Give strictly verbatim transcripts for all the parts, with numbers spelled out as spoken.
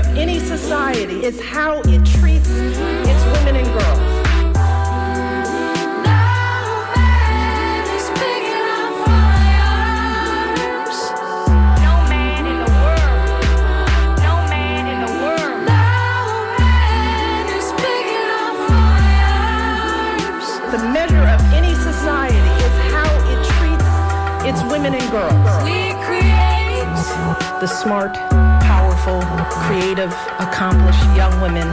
of any society is how it treats its women and girls. It's women and girls. We create the smart, powerful, creative, accomplished young women.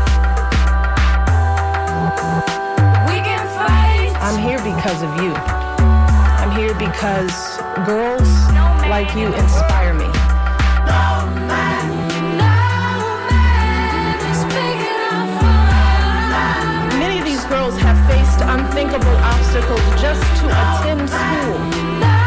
We can fight. I'm here because of you. I'm here because girls no like you inspire me. No man, no man is big enough for us. Many of these girls have faced unthinkable obstacles just to attend school.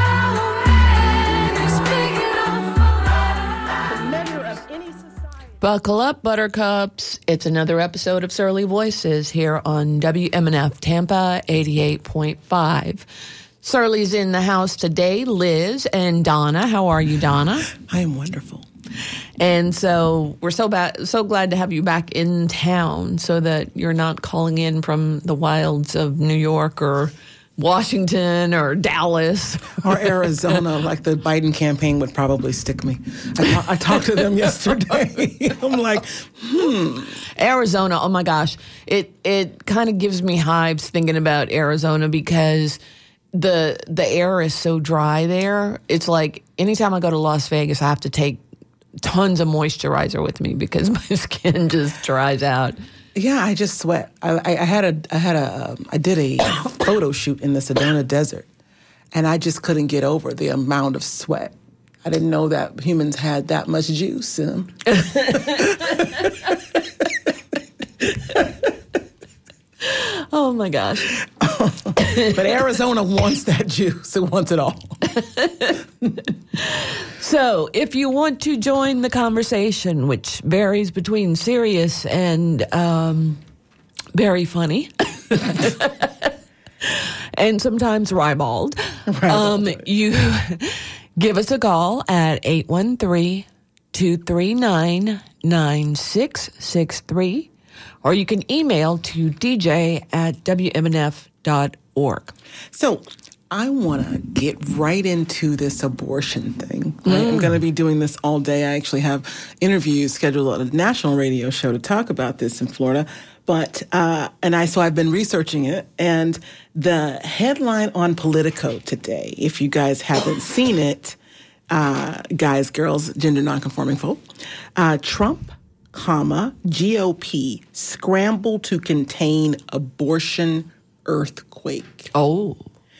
Buckle up, buttercups. It's another episode of Surly Voices here on W M N F Tampa eighty-eight point five. Surly's in the house today, Liz and Donna. How are you, Donna? I am wonderful. And so we're so ba- so glad to have you back in town so that you're not calling in from the wilds of New York or Washington or Dallas. Or Arizona, like the Biden campaign would probably stick me. I, ta- I talked to them yesterday. I'm like, hmm. Arizona, oh my gosh. It it kind of gives me hives thinking about Arizona because the the air is so dry there. It's like anytime I go to Las Vegas, I have to take tons of moisturizer with me because my skin just dries out. Yeah, I just sweat. I, I, I had a, I had a, um, I did a photo shoot in the Sedona Desert, and I just couldn't get over the amount of sweat. I didn't know that humans had that much juice in them. Oh my gosh! But Arizona wants that juice. It wants it all. So, if you want to join the conversation, which varies between serious and um, very funny, and sometimes ribald, um, you give us a call at eight one three, two three nine, nine six six three, or you can email to d j at w m n f dot org. So, I want to get right into this abortion thing. Right? Mm. I'm going to be doing this all day. I actually have interviews scheduled on a national radio show to talk about this in Florida. But, uh, and I, so I've been researching it. And the headline on Politico today, if you guys haven't seen it, uh, guys, girls, gender nonconforming folk, uh, Trump, comma, G O P scramble to contain abortion earthquake. Oh.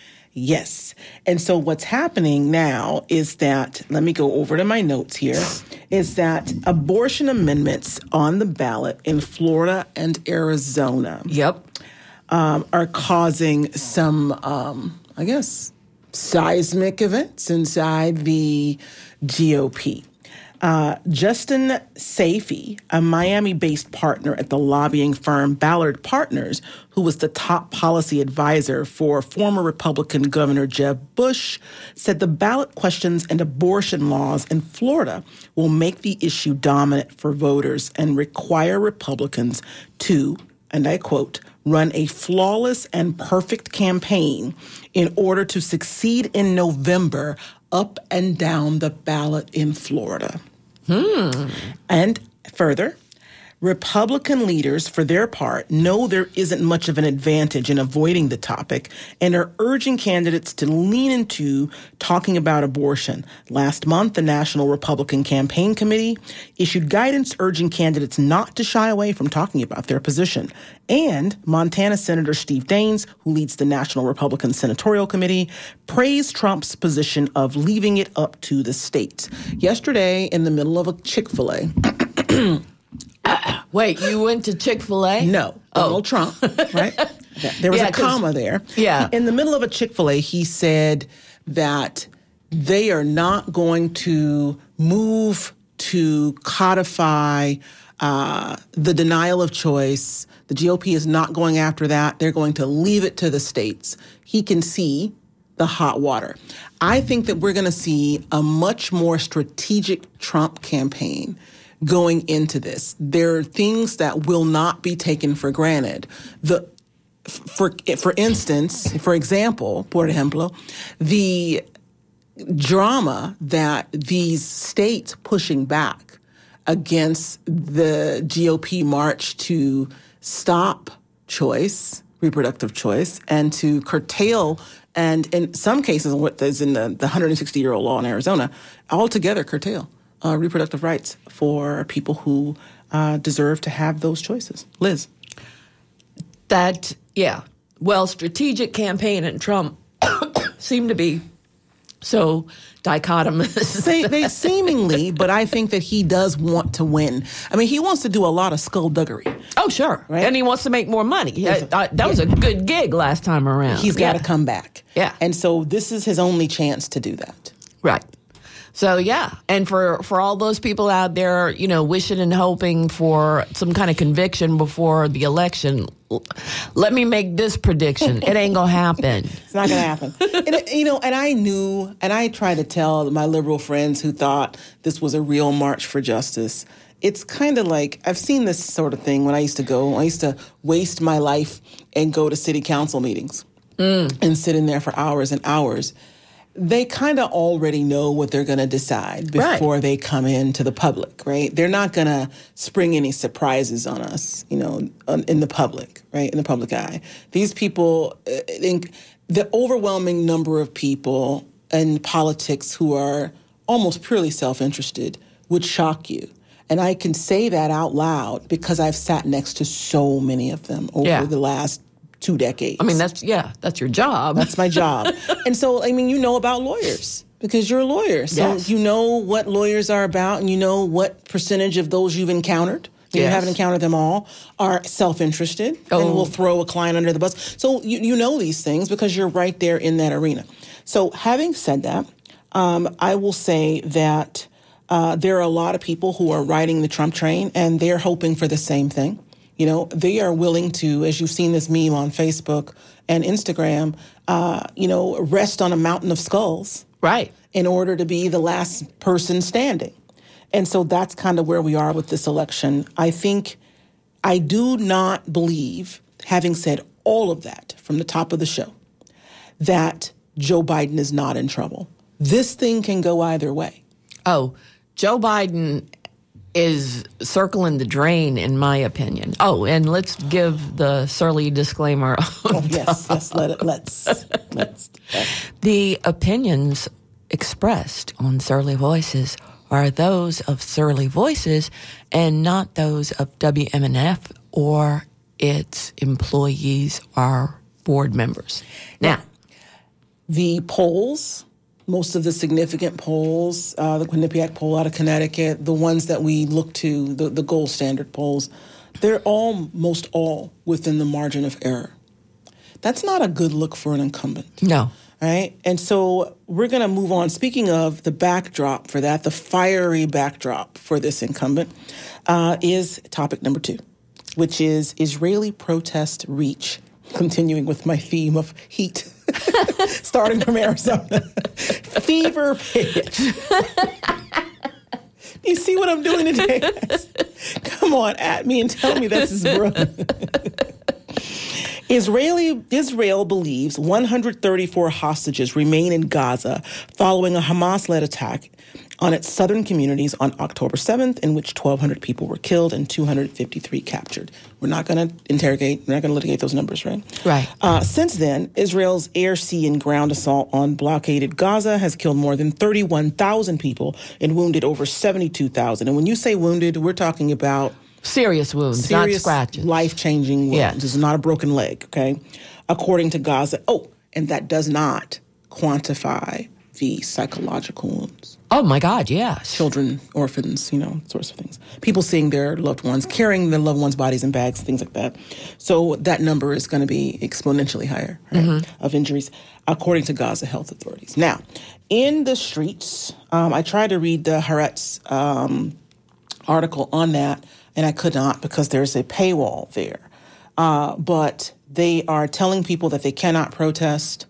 Yes. And so what's happening now is that, let me go over to my notes here, is that abortion amendments on the ballot in Florida and Arizona Yep. um, are causing some, um, I guess, seismic events inside the G O P. Uh, Justin Safey, a Miami-based partner at the lobbying firm Ballard Partners, who was the top policy advisor for former Republican Governor Jeb Bush, said the ballot questions and abortion laws in Florida will make the issue dominant for voters and require Republicans to, and I quote, run a flawless and perfect campaign in order to succeed in November up and down the ballot in Florida. Hmm. And further, Republican leaders, for their part, know there isn't much of an advantage in avoiding the topic and are urging candidates to lean into talking about abortion. Last month, the National Republican Campaign Committee issued guidance urging candidates not to shy away from talking about their position. And Montana Senator Steve Daines, who leads the National Republican Senatorial Committee, praised Trump's position of leaving it up to the states. Yesterday, in the middle of a Chick-fil-A... Wait, you went to Chick-fil-A? No, Donald oh. Trump, right? There was yeah, a comma there. Yeah. In the middle of a Chick-fil-A, he said that they are not going to move to codify uh, the denial of choice. The G O P is not going after that. They're going to leave it to the states. He can see the hot water. I think that we're going to see a much more strategic Trump campaign going into this. There are things that will not be taken for granted. The For for instance, for example, por ejemplo, the drama that these states pushing back against the G O P march to stop choice, reproductive choice, and to curtail, and in some cases, what is in the, the one hundred sixty-year-old law in Arizona, altogether curtail uh, reproductive rights for people who uh, deserve to have those choices. Liz. That, yeah. Well, strategic campaign and Trump seem to be so dichotomous. they, they seemingly, but I think that he does want to win. I mean, he wants to do a lot of skullduggery. Oh, sure. Right? And he wants to make more money. Yes. Uh, that was a good gig last time around. He's got to yeah. come back. Yeah. And so this is his only chance to do that. Right. So, yeah. And for, for all those people out there, you know, wishing and hoping for some kind of conviction before the election, let me make this prediction. It ain't going to happen. It's not going to happen. And, you know, and I knew, and I tried to tell my liberal friends who thought this was a real march for justice. It's kind of like, I've seen this sort of thing when I used to go. I used to waste my life and go to city council meetings mm. and sit in there for hours and hours. They kind of already know what they're going to decide before right. they come into the public, right? They're not going to spring any surprises on us, you know, in the public, right, in the public eye. These people, I think the overwhelming number of people in politics who are almost purely self-interested would shock you. And I can say that out loud because I've sat next to so many of them over yeah. the last two decades. I mean, that's, yeah, that's your job. That's my job. And so, I mean, you know about lawyers because you're a lawyer. So yes. you know what lawyers are about and you know what percentage of those you've encountered. You yes. haven't encountered them all, are self-interested oh. and will throw a client under the bus. So you, you know these things because you're right there in that arena. So having said that, um, I will say that uh, there are a lot of people who are riding the Trump train and they're hoping for the same thing. You know, they are willing to, as you've seen this meme on Facebook and Instagram, uh, you know, rest on a mountain of skulls. Right. In order to be the last person standing. And so that's kind of where we are with this election. I think I do not believe, having said all of that from the top of the show, that Joe Biden is not in trouble. This thing can go either way. Oh, Joe Biden is circling the drain, in my opinion. Oh, and let's give the surly disclaimer. Oh, yes, yes, let it, let's. let's uh. The opinions expressed on Surly Voices are those of Surly Voices and not those of W M N F or its employees or board members. Now, now the polls, most of the significant polls, uh, the Quinnipiac poll out of Connecticut, the ones that we look to, the, the gold standard polls, they're almost all within the margin of error. That's not a good look for an incumbent. No. Right? And so we're going to move on. Speaking of the backdrop for that, the fiery backdrop for this incumbent uh, is topic number two, which is Israeli protest reach, continuing with my theme of heat. Starting from Arizona. Fever pitch. You see what I'm doing today? Come on, at me and tell me this is brilliant. Israeli Israel believes one hundred thirty-four hostages remain in Gaza following a Hamas-led attack on its southern communities on October seventh, in which twelve hundred people were killed and two hundred fifty-three captured. We're not going to interrogate, we're not going to litigate those numbers, right? Right. Uh, since then, Israel's air, sea, and ground assault on blockaded Gaza has killed more than thirty-one thousand people and wounded over seventy-two thousand. And when you say wounded, we're talking about serious wounds, serious, not scratches. Life-changing wounds. Yes. This is not a broken leg, okay? According to Gaza. Oh, and that does not quantify the psychological wounds. Oh, my God, yes. Children, orphans, you know, sorts of things. People seeing their loved ones, carrying their loved ones' bodies in bags, things like that. So that number is going to be exponentially higher, right, mm-hmm. of injuries, according to Gaza health authorities. Now, in the streets, um, I tried to read the Haaretz um, article on that, and I could not because there's a paywall there. Uh, but they are telling people that they cannot protest.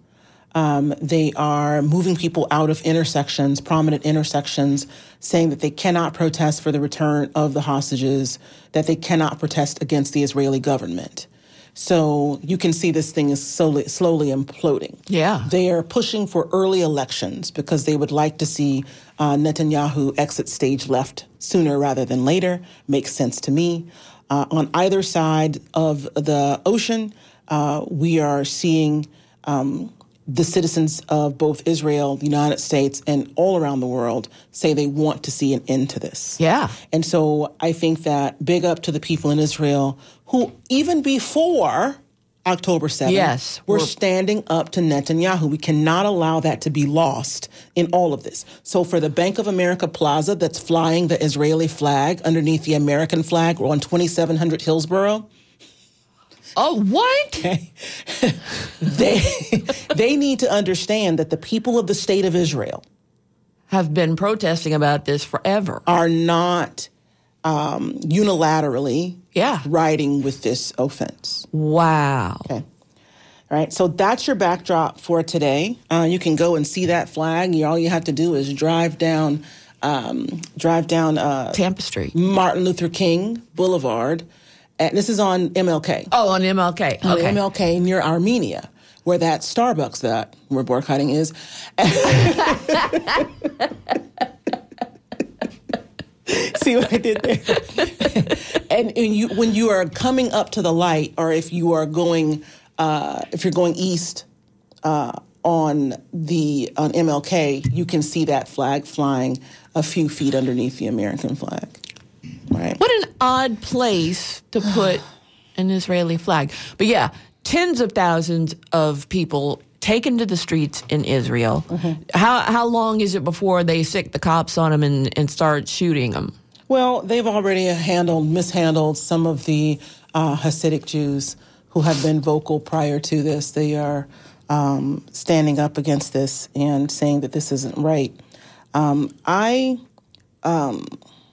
Um, they are moving people out of intersections, prominent intersections, saying that they cannot protest for the return of the hostages, that they cannot protest against the Israeli government. So you can see this thing is slowly, slowly imploding. Yeah. They are pushing for early elections because they would like to see uh, Netanyahu exit stage left sooner rather than later. Makes sense to me. Uh, on either side of the ocean, uh, we are seeing um, the citizens of both Israel, the United States, and all around the world say they want to see an end to this. Yeah. And so I think that big up to the people in Israel who, even before October seventh, yes, were we're standing up to Netanyahu. We cannot allow that to be lost in all of this. So for the Bank of America Plaza that's flying the Israeli flag underneath the American flag on twenty-seven hundred Hillsborough, Oh, what? okay, they, they need to understand that the people of the state of Israel Have been protesting about this forever. are not um, unilaterally Yeah. riding with this offense. Wow. Okay. All right. So that's your backdrop for today. Uh, you can go and see that flag. You, all you have to do is drive down, um, drive down uh, Tampa Street. Martin Luther King Boulevard. And this is on M L K. Oh, on M L K. On Okay. M L K near Armenia, where that Starbucks that we're boycotting is. See what I did there? and, and you, when you are coming up to the light, or if you are going, uh, if you're going east uh, on the on M L K, you can see that flag flying a few feet underneath the American flag. Right. What an odd place to put an Israeli flag. But yeah, tens of thousands of people taken to the streets in Israel. Mm-hmm. How how long is it before they sick the cops on them and, and start shooting them? Well, they've already handled, mishandled some of the uh, Hasidic Jews who have been vocal prior to this. They are um, standing up against this and saying that this isn't right. Um, I... Um,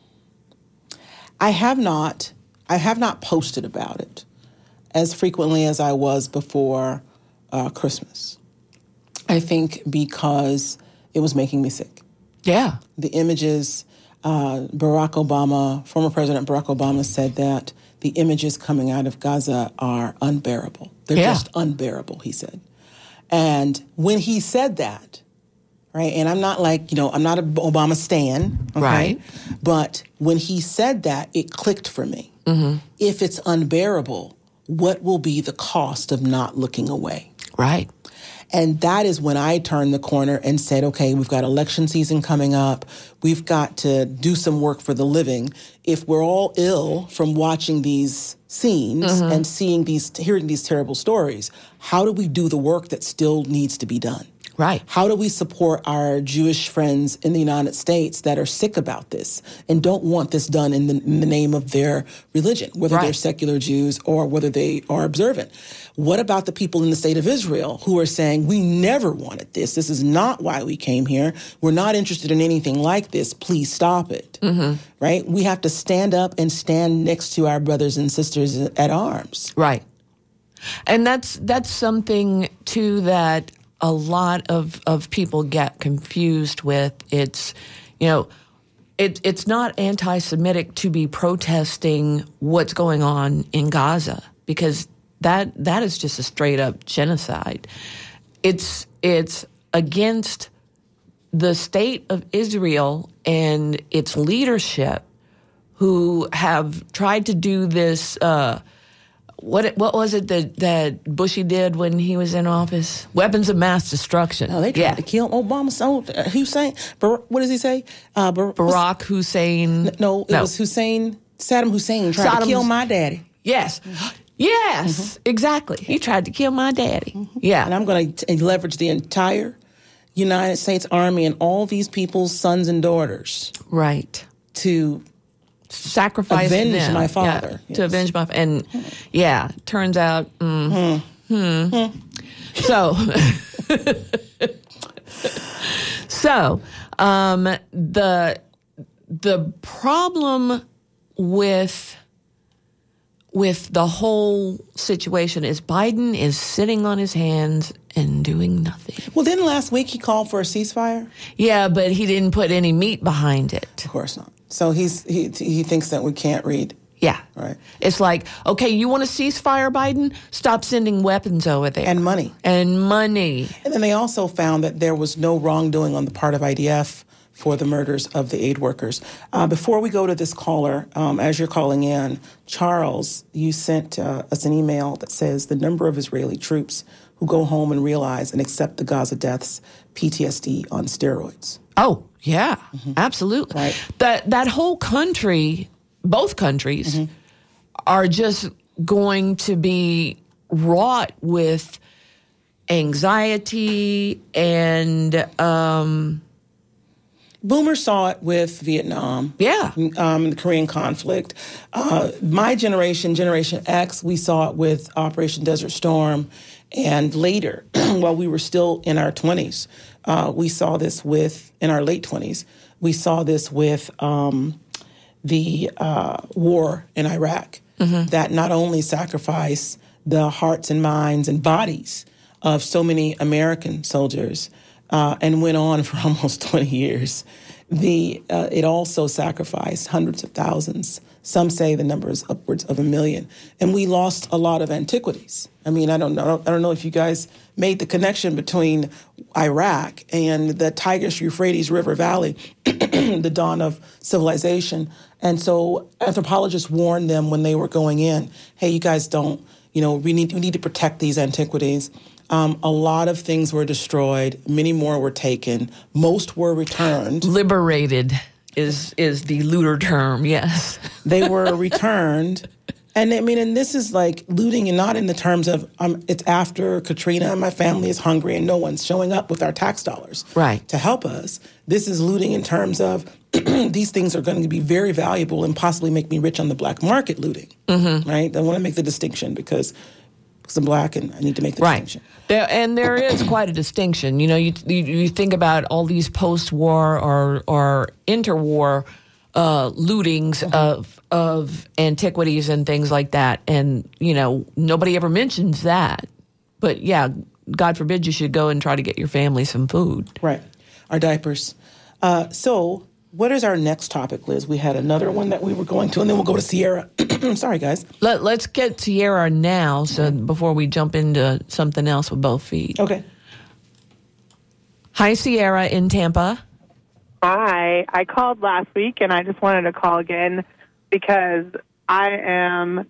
I have not, I have not posted about it as frequently as I was before uh, Christmas. I think because it was making me sick. Yeah. The images, uh, Barack Obama, former President Barack Obama said that the images coming out of Gaza are unbearable. They're Yeah. just unbearable, he said. And when he said that, right, and I'm not like, you know, I'm not an Obama stan, okay? Right. But when he said that, it clicked for me. Mm-hmm. If it's unbearable, what will be the cost of not looking away? Right. And that is when I turned the corner and said, okay, we've got election season coming up. We've got to do some work for the living. If we're all ill from watching these scenes mm-hmm. and seeing these, hearing these terrible stories, how do we do the work that still needs to be done? Right. How do we support our Jewish friends in the United States that are sick about this and don't want this done in the, in the name of their religion, whether right. they're secular Jews or whether they are observant? What about the people in the state of Israel who are saying, we never wanted this. This is not why we came here. We're not interested in anything like this. Please stop it. Mm-hmm. Right? We have to stand up and stand next to our brothers and sisters at arms. Right. And that's that's something, too, that a lot of, of people get confused with. It's, you know, it, it's not anti-Semitic to be protesting what's going on in Gaza, because that that is just a straight-up genocide. It's it's against the state of Israel and its leadership, who have tried to do this. Uh, What what was it that, that Bushy did when he was in office? Weapons of mass destruction. Oh, they tried yeah. to kill Obama. So uh, Hussein, Bar- what does he say? Uh, Bar- Barack Hussein. No, it no. was Hussein, Saddam Hussein tried Saddam to kill Hus- my daddy. Yes. Yes, mm-hmm. exactly. He tried to kill my daddy. Mm-hmm. Yeah. And I'm going to leverage the entire United States Army and all these people's sons and daughters. Right. To sacrifice avenge them. my father. Yeah, yes. To avenge my and yeah, turns out mm, hmm. Hmm. So So um, the the problem with with the whole situation is Biden is sitting on his hands and doing nothing. Well, didn't last week he called for a ceasefire? Yeah, but he didn't put any meat behind it. Of course not. So he's he he thinks that we can't read. Yeah. Right. It's like, okay, you want a ceasefire, Biden? Stop sending weapons over there. And money. And money. And then they also found that there was no wrongdoing on the part of I D F for the murders of the aid workers. Uh, before we go to this caller, um, as you're calling in, Charles, you sent uh, us an email that says the number of Israeli troops who go home and realize and accept the Gaza deaths, P T S D on steroids. Oh, yeah, mm-hmm. absolutely. Right. That, that whole country, both countries, mm-hmm. are just going to be wrought with anxiety and... Um, Boomers saw it with Vietnam, yeah, um, the Korean conflict. Uh, my generation, Generation X, we saw it with Operation Desert Storm. And later, while we were still in our twenties, uh, we saw this with, in our late twenties, we saw this with um, the uh, war in Iraq, mm-hmm. that not only sacrificed the hearts and minds and bodies of so many American soldiers, Uh, and went on for almost twenty years. The uh, it also sacrificed hundreds of thousands. Some say the number is upwards of a million. And we lost a lot of antiquities. I mean, I don't know. I don't know if you guys made the connection between Iraq and the Tigris-Euphrates River Valley, the dawn of civilization. And so anthropologists warned them when they were going in, hey, you guys don't, you know, we need we need to protect these antiquities. Um, a lot of things were destroyed. Many more were taken. Most were returned. Liberated is is the looter term, yes. They were returned. And I mean, and this is like looting, and not in the terms of um, it's after Katrina and my family is hungry and no one's showing up with our tax dollars right. to help us. This is looting in terms of these things are going to be very valuable and possibly make me rich on the black market looting, mm-hmm. right? I want to make the distinction because... I'm black and I need to make the right. distinction. There, and there is quite a distinction. You know, you, you you think about all these post-war or or interwar uh, lootings mm-hmm. of of antiquities and things like that, and you know nobody ever mentions that. But yeah, God forbid you should go and try to get your family some food. Right, our diapers. Uh, so. What is our next topic, Liz? We had another one that we were going to, and then we'll go to Sierra. Sorry, guys. Let, let's get Sierra now, so before we jump into something else with both feet. Okay. Hi, Sierra in Tampa. Hi. I called last week, and I just wanted to call again because I am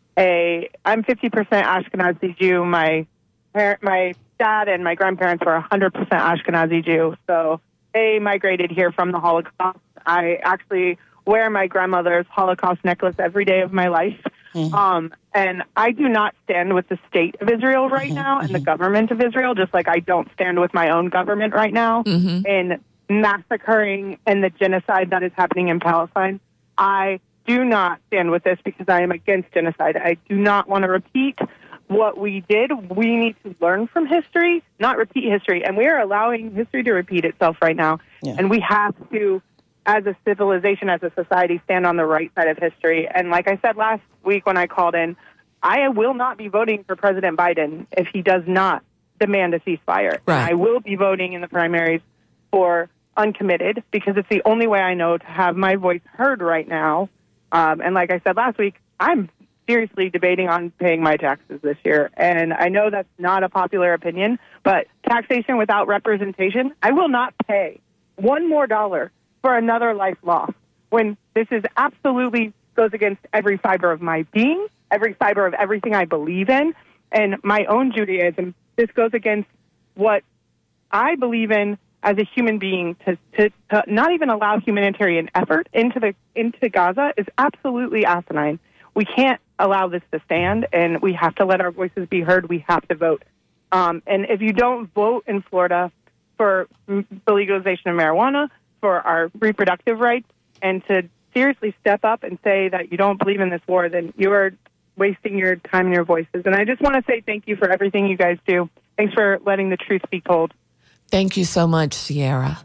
a I'm fifty percent Ashkenazi Jew. My parent, my dad and my grandparents were one hundred percent Ashkenazi Jew, so. They migrated here from the Holocaust. I actually wear my grandmother's Holocaust necklace every day of my life. Mm-hmm. Um, and I do not stand with the state of Israel right mm-hmm. now and the government of Israel, just like I don't stand with my own government right now mm-hmm. in massacring and the genocide that is happening in Palestine. I do not stand with this because I am against genocide. I do not want to repeat what we did. We need to learn from history, not repeat history. And we are allowing history to repeat itself right now. Yeah. And we have to, as a civilization, as a society, stand on the right side of history. And like I said last week when I called in, I will not be voting for President Biden if he does not demand a ceasefire. Right. I will be voting in the primaries for uncommitted because it's the only way I know to have my voice heard right now. Um, and like I said last week, I'm seriously debating on paying my taxes this year. And I know that's not a popular opinion, but taxation without representation, I will not pay one more dollar for another life lost when this is absolutely goes against every fiber of my being, every fiber of everything I believe in, and my own Judaism. This goes against what I believe in as a human being. To, to, to not even allow humanitarian effort into the into Gaza is absolutely asinine. We can't allow this to stand, and we have to let our voices be heard. We have to vote. Um, and if you don't vote in Florida for the legalization of marijuana, for our reproductive rights, and to seriously step up and say that you don't believe in this war, then you are wasting your time and your voices. And I just want to say thank you for everything you guys do. Thanks for letting the truth be told. Thank you so much, Sierra.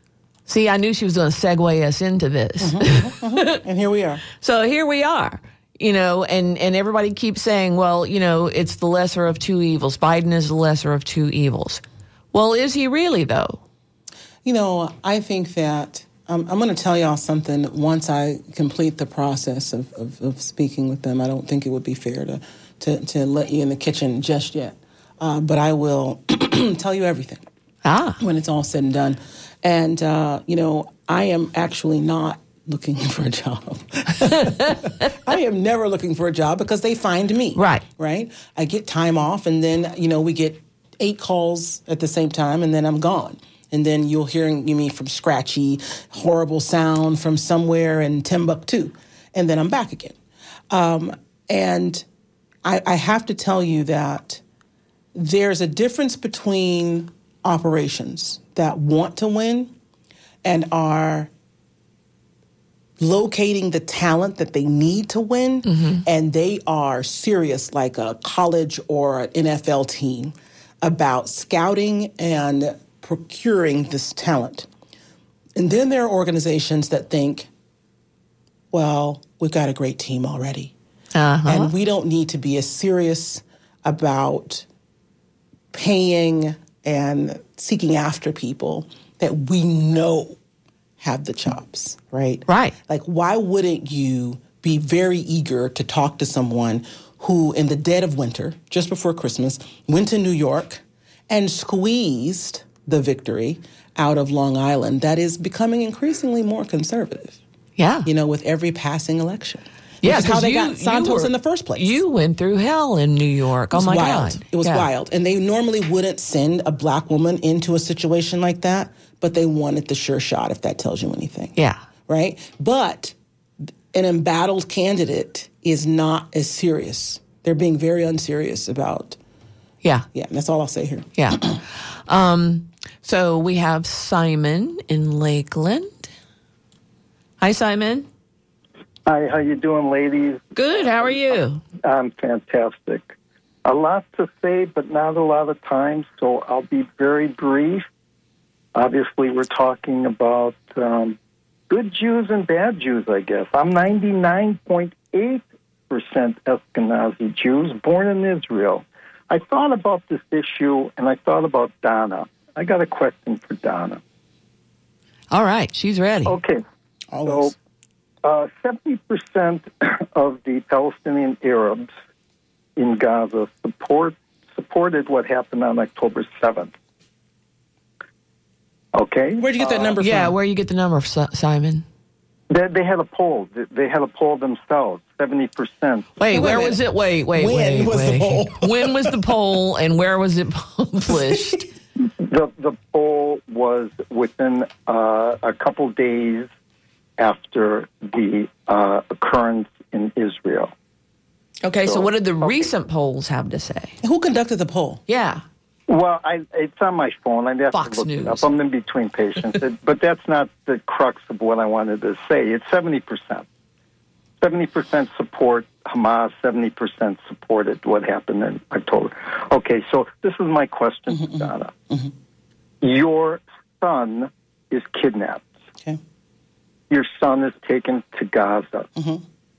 See, I knew she was going to segue us into this. Mm-hmm, mm-hmm. And here we are. So here we are. You know, and, and everybody keeps saying, well, you know, it's the lesser of two evils. Biden is the lesser of two evils. Well, is he really, though? You know, I think that um, I'm going to tell y'all something once I complete the process of, of, of speaking with them. I don't think it would be fair to, to, to let you in the kitchen just yet. Uh, but I will tell you everything Ah. when it's all said and done. And, uh, you know, I am actually not looking for a job. I am never looking for a job because they find me. Right. Right? I get time off, and then, you know, we get eight calls at the same time, and then I'm gone. And then you'll hear me from scratchy, horrible sound from somewhere in Timbuktu. And then I'm back again. Um, and I, I have to tell you that there's a difference between operations that want to win and are locating the talent that they need to win, mm-hmm. and they are serious, like a college or an N F L team, about scouting and procuring this talent. And then there are organizations that think, well, we've got a great team already. Uh-huh. And we don't need to be as serious about paying and seeking after people that we know have the chops, right? Right. Like, why wouldn't you be very eager to talk to someone who, in the dead of winter, just before Christmas, went to New York and squeezed the victory out of Long Island that is becoming increasingly more conservative? Yeah. You know, with every passing election. Yeah, Which is how they you, got Santos were, in the first place. You went through hell in New York. Oh, my wild. God. It was yeah. wild. And they normally wouldn't send a black woman into a situation like that, but they wanted the sure shot, if that tells you anything. Yeah. Right? But an embattled candidate is not as serious. They're being very unserious about. Yeah. Yeah, that's all I'll say here. Yeah. um, so we have Simon in Lakeland. Hi, Simon. Hi, how you doing, ladies? Good. How are you? I'm fantastic. A lot to say, but not a lot of time, so I'll be very brief. Obviously, we're talking about um, good Jews and bad Jews, I guess. I'm ninety-nine point eight percent Ashkenazi Jews, born in Israel. I thought about this issue, and I thought about Donna. I got a question for Donna. All right. She's ready. Okay. Always. So, uh, seventy percent of the Palestinian Arabs in Gaza support supported what happened on October seventh. Okay? Where'd you get that number uh, from? Yeah, where you get the number, Simon? They, they had a poll. They had a poll themselves, seventy percent. Wait, Wait where a was minute. it? Wait, wait, When wait. was the wait. poll? When was the poll and where was it published? The, the poll was within uh, a couple days after the uh, occurrence in Israel. Okay, so So, what did the okay. recent polls have to say? Who conducted the poll? Yeah. Well, I, it's on my phone. I'd have Fox to look News. it up. I'm in between patients. It- but that's not the crux of what I wanted to say. It's seventy percent. seventy percent support Hamas, seventy percent supported what happened in October. Okay, so this is my question, Mm-hmm, Donna. mm-hmm. Your son is kidnapped. Okay. Your son is taken to Gaza. Mm-hmm.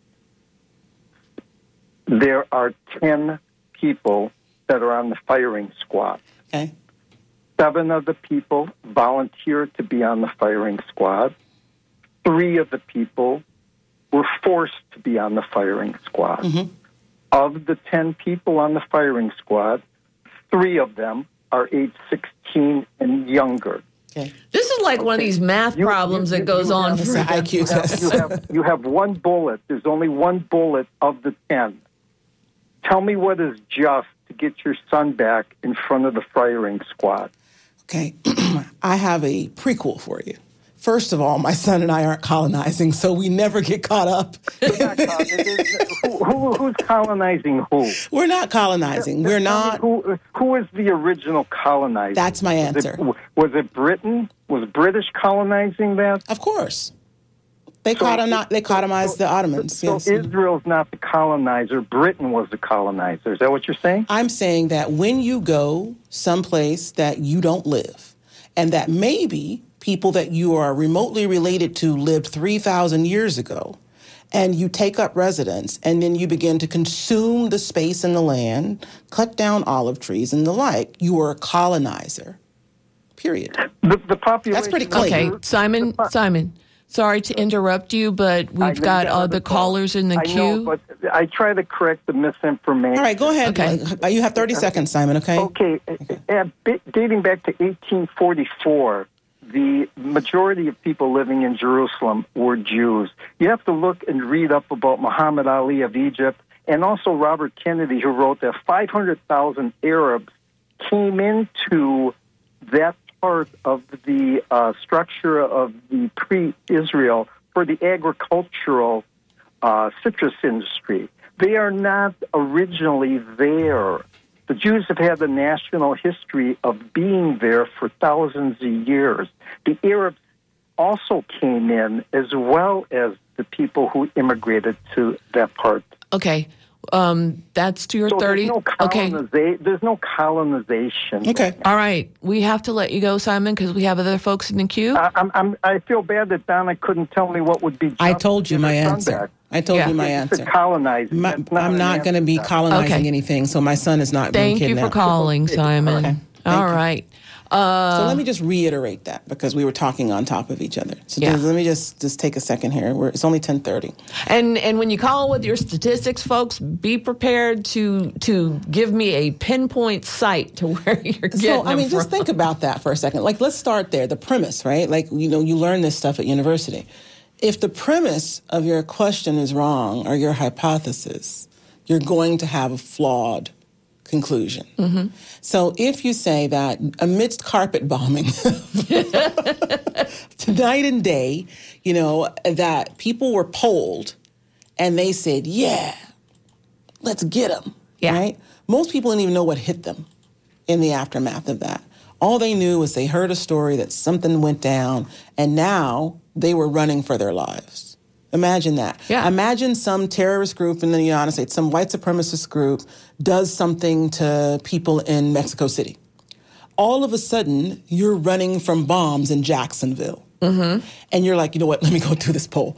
There are ten people that are on the firing squad. Okay. Seven of the people volunteered to be on the firing squad. Three of the people were forced to be on the firing squad. Mm-hmm. Of the ten people on the firing squad, three of them are age sixteen and younger. Okay. This is like one of Okay. these math You- problems you- that goes you on have- It's for an I Q test. You have, you have one bullet. There's only one bullet of the ten. Tell me what is just to get your son back in front of the firing squad. Okay. I have a prequel for you. First of all, my son and I aren't colonizing, so we never get caught up. who, who, who's colonizing who? We're not colonizing. We're not. Who, who is the original colonizer? That's my Was answer. it, was it Britain? Was British colonizing that? Of course. They, So- coloni- they colonized so- the Ottomans. So Yes. Israel's not the colonizer. Britain was the colonizer. Is that what you're saying? I'm saying that when you go someplace that you don't live, and that maybe people that you are remotely related to lived three thousand years ago, and you take up residence, and then you begin to consume the space and the land, cut down olive trees and the like, you are a colonizer. Period. The, the population. That's pretty clear. Okay, Simon, Simon, sorry to interrupt you, but we've got other callers in the I queue. know, but I try to correct the misinformation. All right, go ahead. Okay. Uh, You have thirty seconds, Simon, okay? Okay, uh, b- dating back to eighteen forty-four, the majority of people living in Jerusalem were Jews. You have to look and read up about Muhammad Ali of Egypt, and also Robert Kennedy, who wrote that five hundred thousand Arabs came into that part of the uh, structure of the pre-Israel for the agricultural uh, citrus industry. They are not originally there. The Jews have had a national history of being there for thousands of years. The Arabs also came in, as well as the people who immigrated to that part. Okay, um, that's to your So thirty. there's no, Okay, coloniza- there's no colonization. Okay. all right. We have to let you go, Simon, because we have other folks in the queue. I, I'm, I'm, I feel bad that Donna couldn't tell me what would be just I told you to my get her son answer. back. I told Yeah. you my It's a answer. colonizing. My, That's not I'm an not going to be answer. colonizing Okay. anything, so my son is not being Thank you kidnapped. for calling, Simon. Okay. Thank All you. right. Uh, So let me just reiterate that because we were talking on top of each other. So Yeah. just, let me just, just take a second here. We're, it's only ten thirty. And and when you call with your statistics, folks, be prepared to to give me a pinpoint site to where you're getting So, I them mean, just from. think about that for a second. Like, let's start there. The premise, right? Like, you know, you learn this stuff at university. If the premise of your question is wrong or your hypothesis, you're going to have a flawed conclusion. Mm-hmm. So if you say that amidst carpet bombing tonight and day, you know, that people were polled and they said, yeah, let's get them, Yeah. right? Most people didn't even know what hit them in the aftermath of that. All they knew was they heard a story that something went down, and now they were running for their lives. Imagine that. Yeah. Imagine some terrorist group in the United States, some white supremacist group, does something to people in Mexico City. All of a sudden, you're running from bombs in Jacksonville. Mm-hmm. And you're like, you know what, let me go do this poll.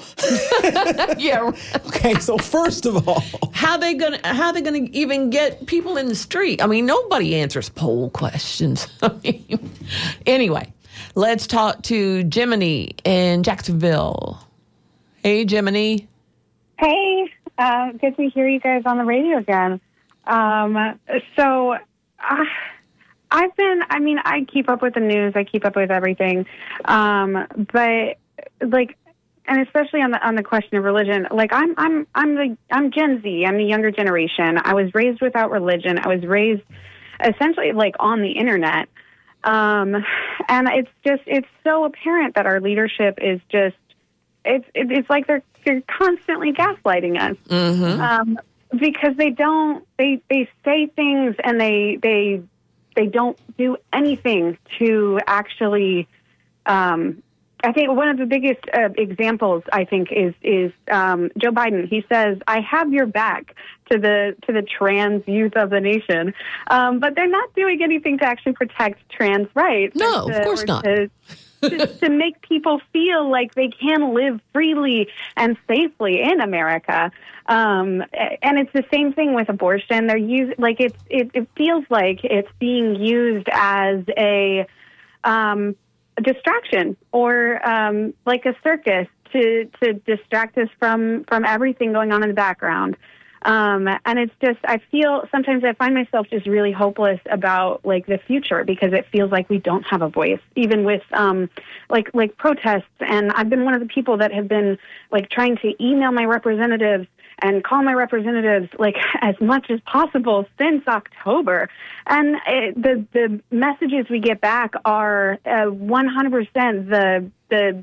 Yeah. Okay, so first of all, How they gonna how they gonna even get people in the street? I mean, nobody answers poll questions. I mean, anyway, let's talk to Jiminy in Jacksonville. Hey, Jiminy. Hey, uh, good to hear you guys on the radio again. Um, so uh, I've been, I mean, I keep up with the news. I keep up with everything. Um, but like, and especially on the, on the question of religion, like I'm, I'm, I'm the, I'm Gen Z. I'm the younger generation. I was raised without religion. I was raised essentially like on the internet. Um, and it's just, it's so apparent that our leadership is just, It's it, it's like they're they're constantly gaslighting us Mm-hmm. um, because they don't they they say things and they they they don't do anything to actually. Um, I think one of the biggest uh, examples I think is is um, Joe Biden. He says, "I have your back" to the to the trans youth of the nation, um, but they're not doing anything to actually protect trans rights. No, or to, of course or not. To, to, to make people feel like they can live freely and safely in America. Um, and it's the same thing with abortion. They're use, like it's, it, it feels like it's being used as a, um, a distraction or um, like a circus to, to distract us from, from everything going on in the background. Um, and it's just, I feel, sometimes I find myself just really hopeless about like the future because it feels like we don't have a voice, even with, um, like, like protests. And I've been one of the people that have been like trying to email my representatives and call my representatives like as much as possible since October. And it, the, the messages we get back are uh, one hundred percent the, the,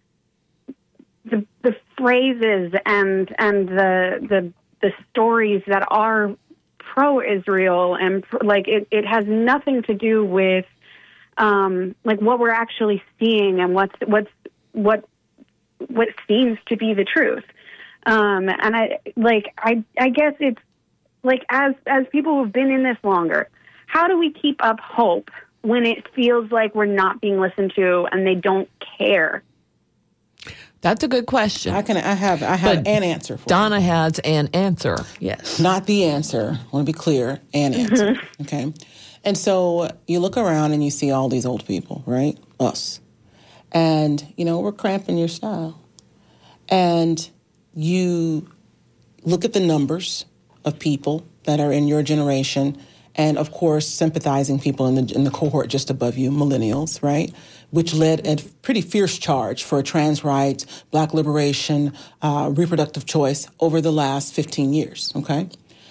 the, the phrases and, and the, the, the stories that are pro-Israel and pro, like it, it has nothing to do with um, like what we're actually seeing and what's what's what what seems to be the truth. Um, and I like I I guess it's like as as people who've been in this longer, how do we keep up hope when it feels like we're not being listened to and they don't care? That's a good question. I can. I have. I have But an answer for Donna has an answer. Yes. you. Not the answer. I want to be clear. An answer. Okay. And so you look around and you see all these old people, right? Us. And, you know, we're cramping your style. And you look at the numbers of people that are in your generation and, of course, sympathizing people in the in the cohort just above you, millennials, right, which led a pretty fierce charge for trans rights, black liberation, uh, reproductive choice over the last fifteen years, okay?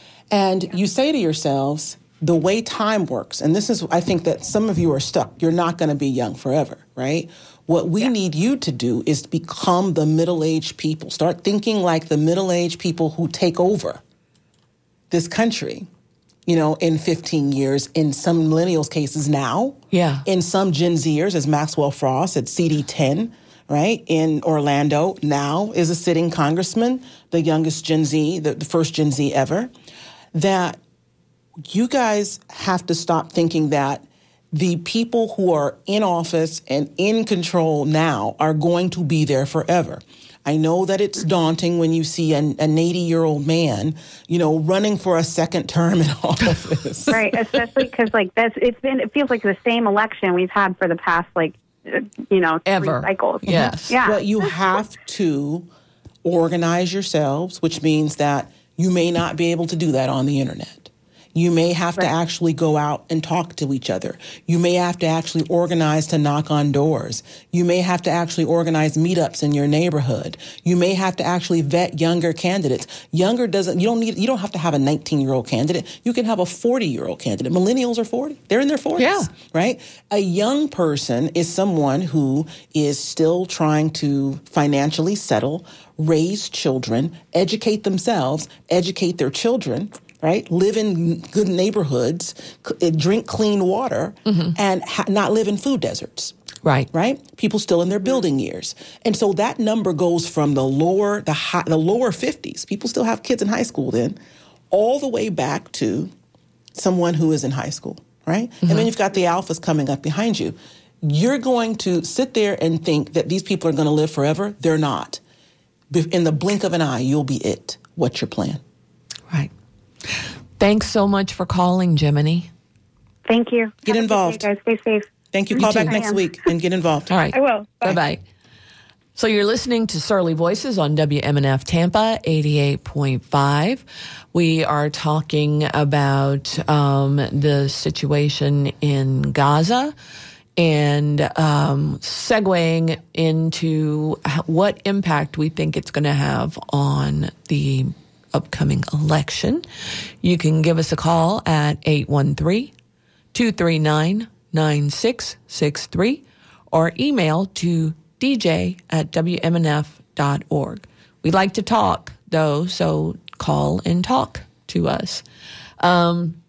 And you say to yourselves, the way time works, and this is, I think that some of you are stuck. You're not going to be young forever, right? What we yeah. need you to do is become the middle-aged people. Start thinking like the middle-aged people who take over this country, you know, in fifteen years, in some millennials' cases now. Yeah. In some Gen Zers, as Maxwell Frost at C D ten, right, in Orlando now is a sitting congressman, the youngest Gen Z, the, the first Gen Z ever, that you guys have to stop thinking that the people who are in office and in control now are going to be there forever. I know that it's daunting when you see an, an eighty-year-old man, you know, running for a second term in office. Right, especially because, like, that's it's been, it feels like the same election we've had for the past, like, you know, ever three cycles. Yes. Yeah. But you have to organize yourselves, which means that you may not be able to do that on the internet. You may have right. to actually go out and talk to each other. You may have to actually organize to knock on doors. You may have to actually organize meetups in your neighborhood. You may have to actually vet younger candidates. Younger doesn't, you don't need, you don't have to have a nineteen-year-old candidate. You can have a forty-year-old candidate. Millennials are forty. They're in their forties, yeah. right? A young person is someone who is still trying to financially settle, raise children, educate themselves, educate their children, right? Live in good neighborhoods, c- drink clean water, mm-hmm. and ha- not live in food deserts. Right. Right? People still in their building years. And so that number goes from the lower, the high, the lower fifties, people still have kids in high school then, all the way back to someone who is in high school, right? Mm-hmm. And then you've got the alphas coming up behind you. You're going to sit there and think that these people are going to live forever. They're not. In the blink of an eye, you'll be it. What's your plan? Right. Thanks so much for calling, Jiminy. Thank you. Get Have involved. A good day, guys. Stay safe. Thank you. You Call too. back next week and get involved. All right. I will. Bye. Bye-bye. So you're listening to Surly Voices on W M N F Tampa eighty-eight point five. We are talking about um, the situation in Gaza and um, segueing into what impact we think it's going to have on the upcoming election. You can give us a call at eight one three, two three nine, nine six six three or email to d j at w m n f dot org. We'd like to talk, though, so call and talk to us. Um,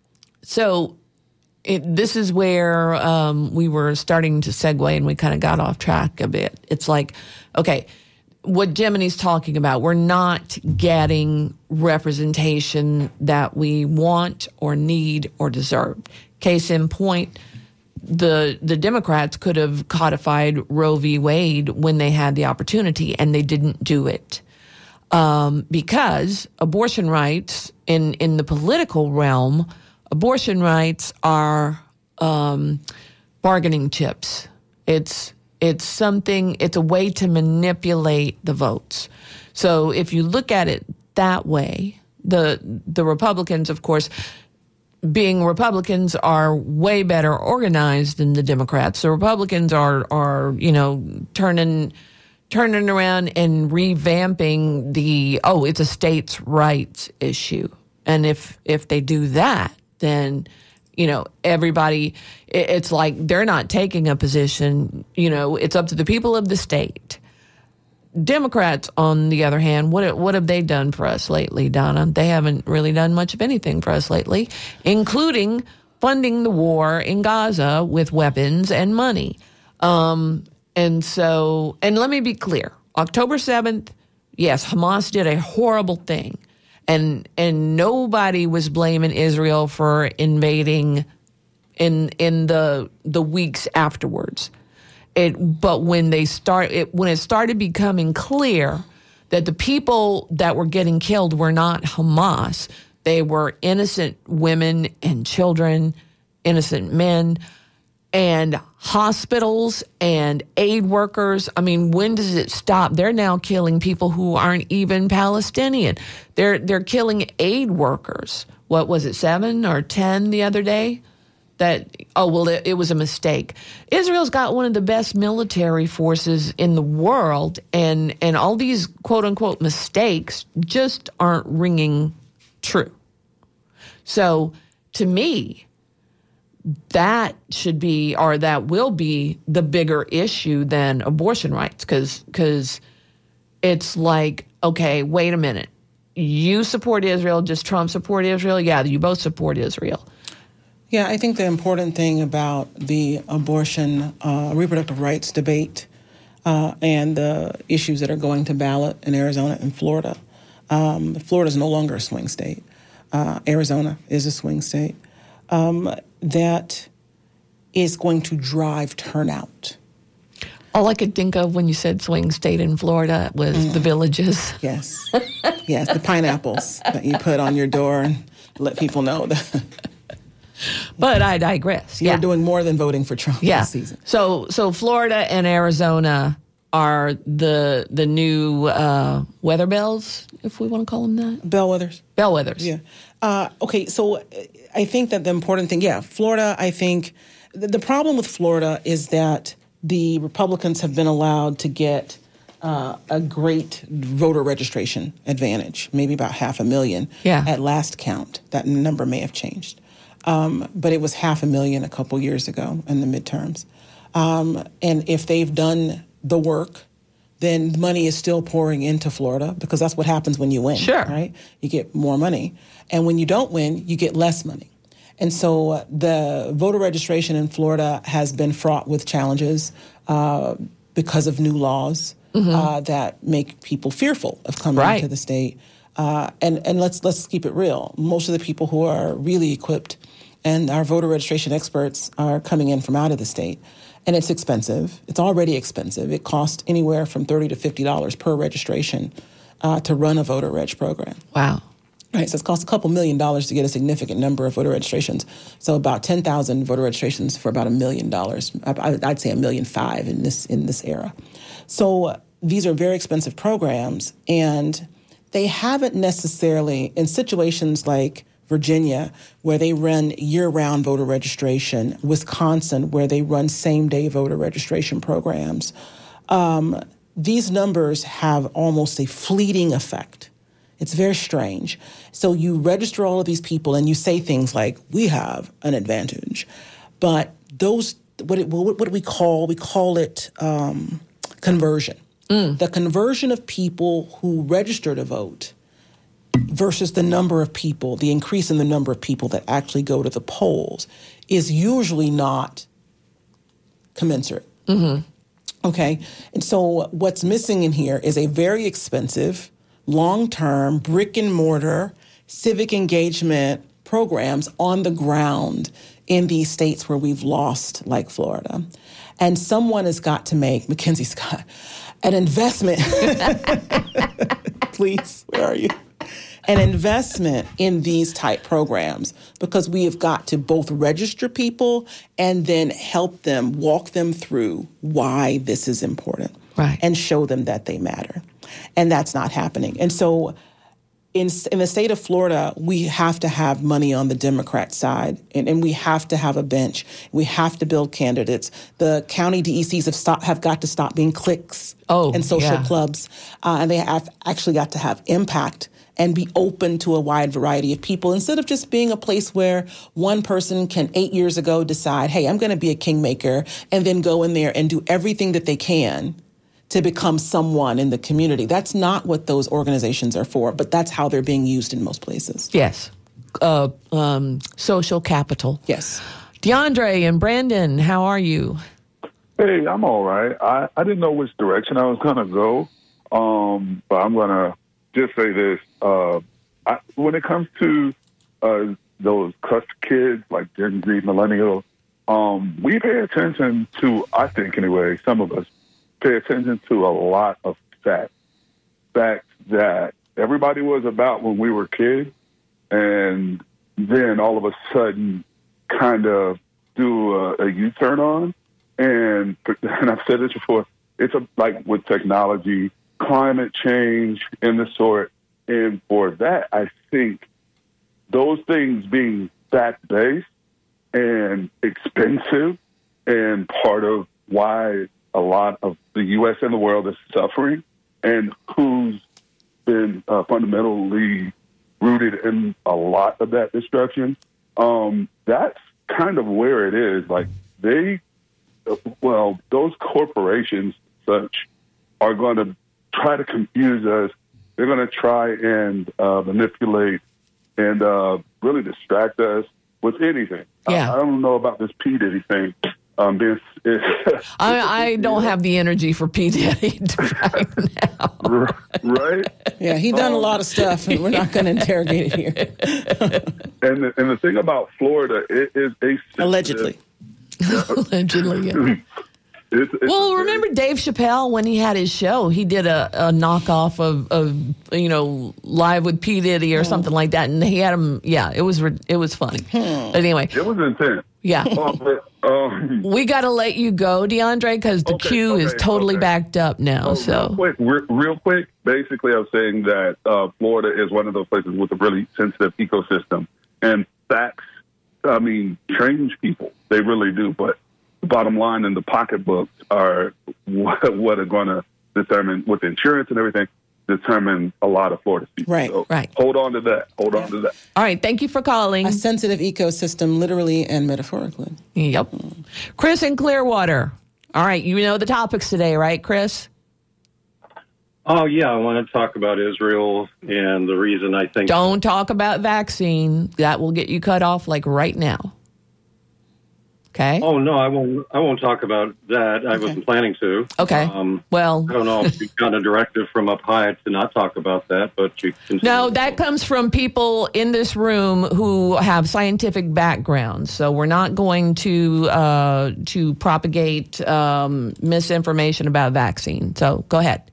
so it, this is where um, we were starting to segue and we kind of got off track a bit. It's like, okay, what Jiminy's talking about, we're not getting representation that we want or need or deserve. Case in point, the the Democrats could have codified Roe v. Wade when they had the opportunity, and they didn't do it. Um, because abortion rights in, in the political realm, abortion rights are um, bargaining chips. It's It's something, it's a way to manipulate the votes. So if you look at it that way, the the Republicans, of course, being Republicans, are way better organized than the Democrats. The Republicans are, are you know, turning turning around and revamping the, oh, it's a states' rights issue. And if if they do that, then you know, everybody, it's like they're not taking a position. You know, it's up to the people of the state. Democrats, on the other hand, what what have they done for us lately, Donna? They haven't really done much of anything for us lately, including funding the war in Gaza with weapons and money. Um, and so, and let me be clear, October seventh, yes, Hamas did a horrible thing. And and nobody was blaming Israel for invading in in the the weeks afterwards. It, but when they start, it, when it started becoming clear that the people that were getting killed were not Hamas, they were innocent women and children, innocent men, and hospitals and aid workers. I mean, when does it stop? They're now killing people who aren't even Palestinian. They're they're killing aid workers. What was it, seven or ten the other day? That, oh, well, it, it was a mistake. Israel's got one of the best military forces in the world, and, and all these quote-unquote mistakes just aren't ringing true. So, to me, that should be, or that will be, the bigger issue than abortion rights, because because it's like, okay, wait a minute. You support Israel, does Trump support Israel? Yeah, you both support Israel. Yeah, I think the important thing about the abortion, uh, reproductive rights debate uh, and the issues that are going to ballot in Arizona and Florida, um, Florida is no longer a swing state. Uh, Arizona is a swing state. Um, that is going to drive turnout. All I could think of when you said swing state in Florida was mm. the villages. Yes. Yes, the pineapples that you put on your door and let people know that. But I digress. You're yeah. doing more than voting for Trump yeah. this season. So so Florida and Arizona are the the new uh, weather bells, if we want to call them that. Bellwethers. Bellwethers. Yeah. Uh, okay, so I think that the important thing, yeah, Florida, I think, the, the problem with Florida is that the Republicans have been allowed to get uh, a great voter registration advantage, maybe about half a million yeah. at last count. That number may have changed. Um, but it was half a million a couple years ago in the midterms. Um, and if they've done the work, then money is still pouring into Florida, because that's what happens when you win, sure. right? You get more money. And when you don't win, you get less money. And so uh, the voter registration in Florida has been fraught with challenges uh, because of new laws mm-hmm. uh, that make people fearful of coming right. into the state. Uh, and and let's let's keep it real. Most of the people who are really equipped and our voter registration experts are coming in from out of the state. And it's expensive. It's already expensive. It costs anywhere from thirty to fifty dollars per registration uh, to run a voter reg program. Wow. Right, so it's cost a couple million dollars to get a significant number of voter registrations. So about ten thousand voter registrations for about a million dollars. I'd say a million five in this in this era. So uh, these are very expensive programs, and they haven't necessarily, in situations like Virginia, where they run year-round voter registration, Wisconsin, where they run same-day voter registration programs, um, these numbers have almost a fleeting effect. It's very strange. So you register all of these people and you say things like, we have an advantage. But those, what, it, what do we call, we call it um, conversion. Mm. The conversion of people who register to vote versus the number of people, the increase in the number of people that actually go to the polls is usually not commensurate. Mm-hmm. Okay? And so what's missing in here is a very expensive, long-term, brick-and-mortar civic engagement programs on the ground in these states where we've lost, like Florida. And someone has got to make, Mackenzie Scott, an investment. Please, where are you? An investment in these type programs, because we have got to both register people and then help them, walk them through why this is important, right, and show them that they matter. And that's not happening. And so in, in the state of Florida, we have to have money on the Democrat side, and, and we have to have a bench. We have to build candidates. The county D E Cs have, stop, have got to stop being cliques oh, and social yeah. clubs, uh, and they have actually got to have impact and be open to a wide variety of people, instead of just being a place where one person can eight years ago decide, hey, I'm going to be a kingmaker, and then go in there and do everything that they can to become someone in the community. That's not what those organizations are for, but that's how they're being used in most places. Yes. Uh, um, social capital. Yes. DeAndre and Brandon, how are you? Hey, I'm all right. I, I didn't know which direction I was going to go, um, but I'm going to just say this. Uh, I, when it comes to uh, those cluster kids, like Gen Z, millennials, um, we pay attention to, I think anyway, some of us pay attention to a lot of facts. Facts that everybody was about when we were kids, and then all of a sudden kind of do a, a U-turn on. And, and I've said this before, it's a, like with technology, climate change, and the sort. And for that, I think those things being fact-based and expensive and part of why a lot of the U S and the world is suffering, and who's been uh, fundamentally rooted in a lot of that destruction, um, that's kind of where it is. Like, they, well, those corporations such are going to try to confuse us. They're going to try and uh, manipulate and uh, really distract us with anything. Yeah. I, I don't know about this P. Diddy thing. Um, being, I, I don't have the energy for P. Diddy right now. Right? Yeah, he done um, a lot of stuff, and we're not going to interrogate it here. and, the, and the thing about Florida, it is a allegedly. Allegedly, yeah. It's, it's well, remember Dave Chappelle when he had his show? He did a, a knockoff of, of you know Live with P. Diddy or oh. something like that, and he had him. Yeah, it was it was funny. Hmm. But anyway, it was intense. Yeah, uh, but, um, we got to let you go, DeAndre, because the okay, queue okay, is totally okay. backed up now. Oh, so real quick, re- real quick. Basically, I was saying that uh, Florida is one of those places with a really sensitive ecosystem, and facts, I mean, change people. They really do, but. The bottom line and the pocketbooks are what, what are going to determine, with insurance and everything, determine a lot of Florida people. Right, so right. Hold on to that. Hold yeah. on to that. All right. Thank you for calling. A sensitive ecosystem, literally and metaphorically. Yep. Mm. Chris in Clearwater. All right. You know the topics today, right, Chris? Oh, yeah. I want to talk about Israel and the reason I think... Don't talk about vaccine. That will get you cut off like right now. Okay. Oh, no, I won't I won't talk about that. I okay. wasn't planning to. Okay. Um, well. I don't know if you've got a directive from up high to not talk about that, but you can. No, that comes from people in this room who have scientific backgrounds. So we're not going to uh, to propagate um, misinformation about vaccine. So go ahead.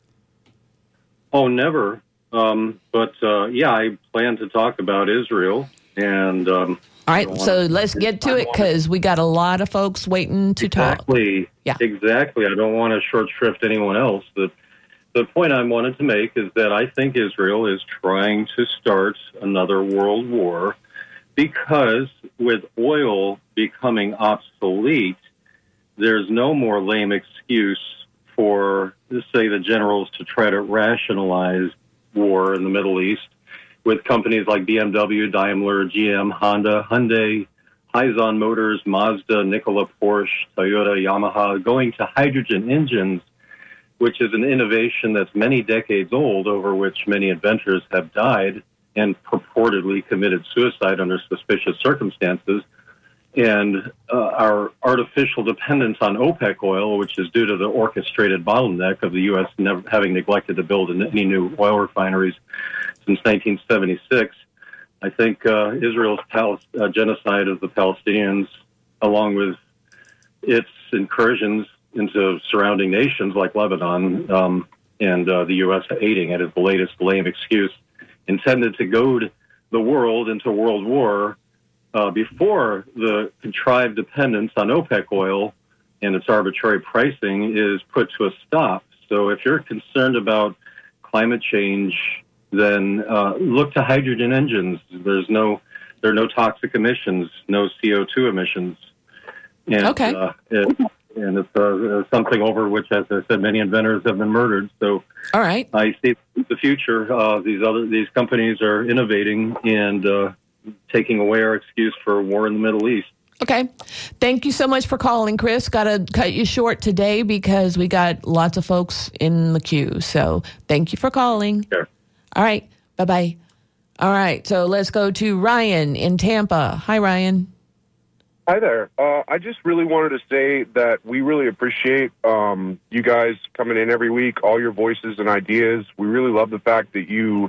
Oh, never. Um, but, uh, yeah, I plan to talk about Israel and... Um, All right, so let's get to it because we got a lot of folks waiting to exactly, talk. Yeah, exactly. I don't want to short shrift anyone else. The, the point I wanted to make is that I think Israel is trying to start another world war because with oil becoming obsolete, there's no more lame excuse for, say, the generals to try to rationalize war in the Middle East. With companies like B M W, Daimler, G M, Honda, Hyundai, Hyzon Motors, Mazda, Nikola, Porsche, Toyota, Yamaha, going to hydrogen engines, which is an innovation that's many decades old, over which many inventors have died and purportedly committed suicide under suspicious circumstances. And uh, our artificial dependence on OPEC oil, which is due to the orchestrated bottleneck of the U S never having neglected to build any new oil refineries since nineteen seventy-six, I think uh, Israel's pal- uh, genocide of the Palestinians, along with its incursions into surrounding nations like Lebanon um, and uh, the U S aiding it, is the latest lame excuse intended to goad the world into world war uh, before the contrived dependence on OPEC oil and its arbitrary pricing is put to a stop. So if you're concerned about climate change, then uh, look to hydrogen engines. There's no, there are no toxic emissions, no C O two emissions. And, okay. Uh, it, and it's uh, something over which, as I said, many inventors have been murdered. So, all right, I see the future. Uh, these other these companies are innovating and uh, taking away our excuse for war in the Middle East. Okay. Thank you so much for calling, Chris. Got to cut you short today because we got lots of folks in the queue. So thank you for calling. Sure. All right. Bye-bye. All right. So let's go to Ryan in Tampa. Hi, Ryan. Hi there. Uh, I just really wanted to say that we really appreciate um, you guys coming in every week, all your voices and ideas. We really love the fact that you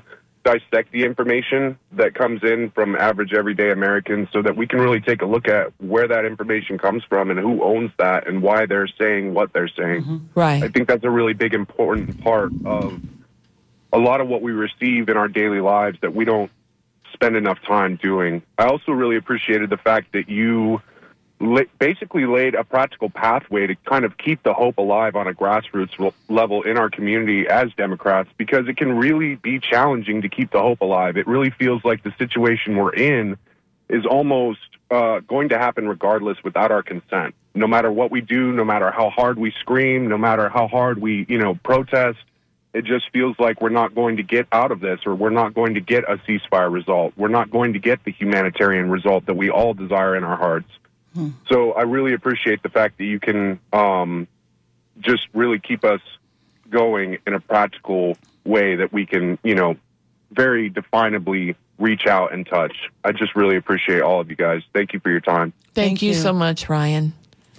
dissect the information that comes in from average everyday Americans so that we can really take a look at where that information comes from and who owns that and why they're saying what they're saying. Mm-hmm. Right. I think that's a really big, important part of a lot of what we receive in our daily lives that we don't spend enough time doing. I also really appreciated the fact that you la- basically laid a practical pathway to kind of keep the hope alive on a grassroots level in our community as Democrats, because it can really be challenging to keep the hope alive. It really feels like the situation we're in is almost uh, going to happen regardless without our consent. No matter what we do, no matter how hard we scream, no matter how hard we, you know, protest, it just feels like we're not going to get out of this, or we're not going to get a ceasefire result. We're not going to get the humanitarian result that we all desire in our hearts. Hmm. So I really appreciate the fact that you can um, just really keep us going in a practical way that we can, you know, very definably reach out and touch. I just really appreciate all of you guys. Thank you for your time. Thank, Thank you you so much, Ryan.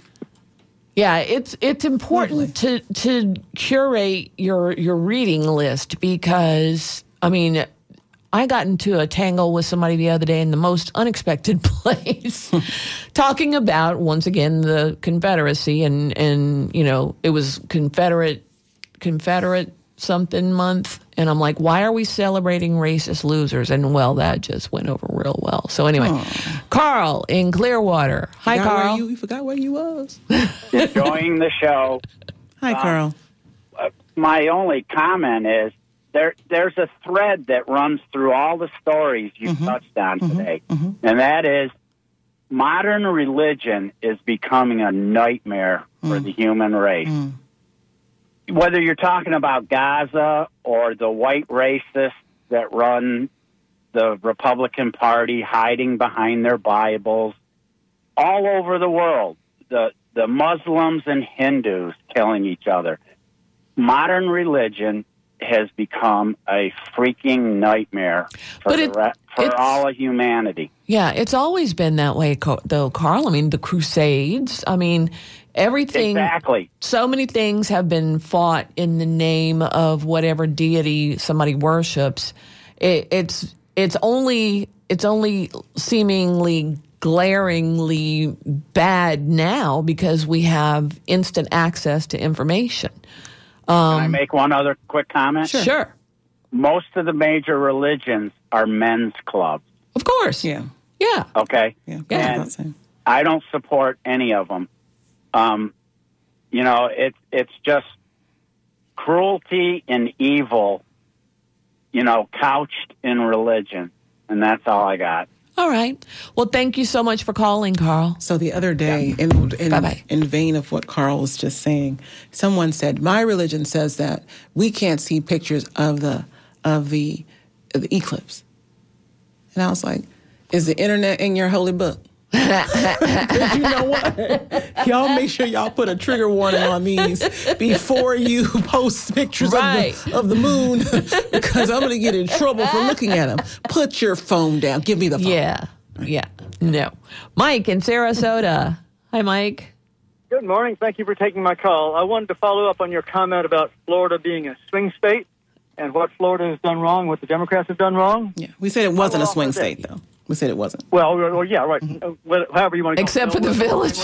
Yeah, it's it's important to to curate your your reading list, because I mean, I got into a tangle with somebody the other day in the most unexpected place, talking about, once again, the Confederacy, and and you know, it was Confederate Confederate something month, and I'm like, why are we celebrating racist losers? And well, that just went over real well. So anyway, oh. Carl in Clearwater. Hi, forgot Carl. Where you, you forgot where you was. Enjoying the show. Hi, um, Carl. Uh, my only comment is there. There's a thread that runs through all the stories you mm-hmm. touched on mm-hmm. today, mm-hmm. and that is modern religion is becoming a nightmare mm. for the human race. Mm. Whether you're talking about Gaza or the white racists that run the Republican Party hiding behind their Bibles, all over the world, the, the Muslims and Hindus killing each other. Modern religion has become a freaking nightmare for, but it, the, for all of humanity. Yeah, it's always been that way, though, Carl. I mean, the Crusades, I mean... Everything, exactly. So many things have been fought in the name of whatever deity somebody worships. It, it's it's only it's only seemingly glaringly bad now because we have instant access to information. Um, Can I make one other quick comment? Sure. sure. Most of the major religions are men's clubs. Of course. Yeah. Yeah. Okay. Yeah. And I don't support any of them. Um, you know, it, it's just cruelty and evil, you know, couched in religion. And that's all I got. All right. Well, thank you so much for calling, Carl. So the other day, yeah. in, in, in vein of what Carl was just saying, someone said, my religion says that we can't see pictures of the of the, of the eclipse. And I was like, is the internet in your holy book? Because you know what? Y'all make sure y'all put a trigger warning on these before you post pictures right. of, the, of the moon, because I'm going to get in trouble for looking at them. Put your phone down. Give me the phone. Yeah. Right. Yeah. No. Mike in Sarasota. Hi, Mike. Good morning. Thank you for taking my call. I wanted to follow up on your comment about Florida being a swing state and what Florida has done wrong, what the Democrats have done wrong. Yeah. We said it wasn't a swing state, though. We said it wasn't. Well, well yeah, right. Mm-hmm. However you want to go. Except for the villages.